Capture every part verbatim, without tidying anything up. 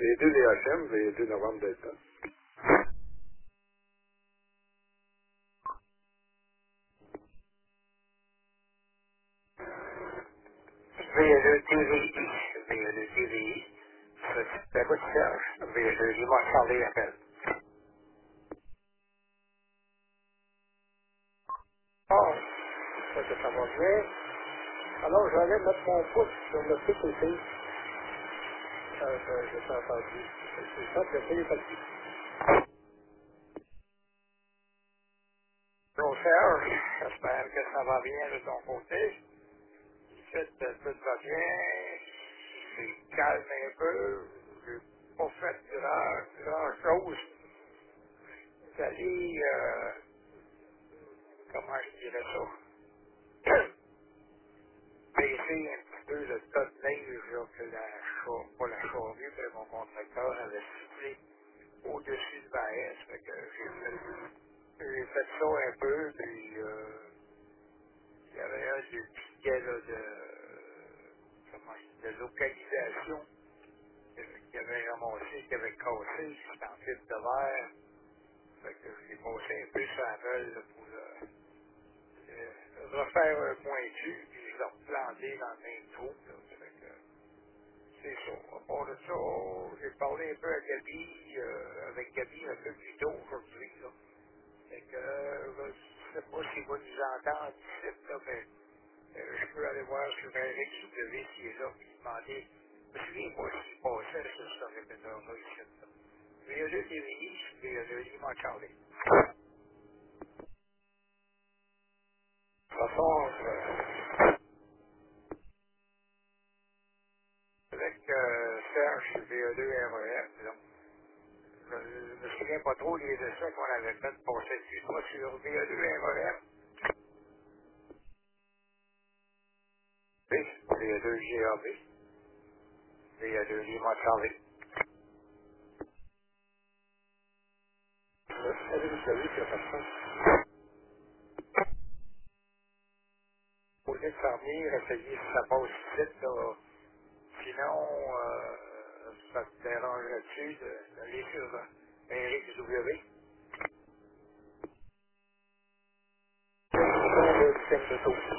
V deux D H M, V deux Novembre Delta. V deux T V I, V deux T V I, c'est la route Serge, V deux Lima Charlie appelle. Ah, ça, que ça va bien. Alors, j'allais mettre mon pouce sur le P C C. Euh, je je t'ai entendu. C'est ça, que c'est parti. Donc, Serge, j'espère que ça va bien de ton côté. Fait, euh, tout va bien. C'est calme un peu. J'ai pas fait grand, grand chose. D'aller, euh, comment je dirais ça, baisser un petit peu le tas de neige là, que la cha- pas la charrue, mais mon contracteur avait soufflé au-dessus de ma S. Fait que j'ai fait, j'ai fait ça un peu, puis euh, il y avait un des tickets là, de, comment je dis, de localisation euh, qui avait ramassé, qui avait cassé, c'était en fibre de verre. Fait que j'ai passé un peu sur la meule là, pour euh, euh, refaire un pointu, puis je l'ai replanté dans le même trou. Là. Fait que c'est ça. À part de ça, j'ai parlé un peu à Gabi, euh, avec Gabi un peu plus tôt aujourd'hui. Là. Fait que euh, je ne sais pas s'il va nous entendre ici, là, mais euh, je peux aller voir sur Eric W s'il est là, puis demander. Je me souviens pas s'il passait sur ce répéteur-là ici. Là. Mais il y a deux T V I, puis il y a deux il m'a parlé. De toute façon, euh, avec euh, Serge V E deux R E M, donc, je ne me souviens pas trop des essais qu'on avait fait pour cette fois sur V E deux R E M, V E deux G A B, V E deux Lima Charlie. Salut, salut, c'est ça. Au lieu de faire venir, essayer si ça passe vite, là. Sinon, euh, ça te dérangerait-tu de- d'aller sur euh, Eric W? Le système de taux.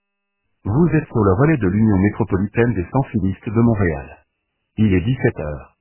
Vous êtes sur le relais de l'Union métropolitaine des sans-filistes de Montréal. Il est dix-sept heures.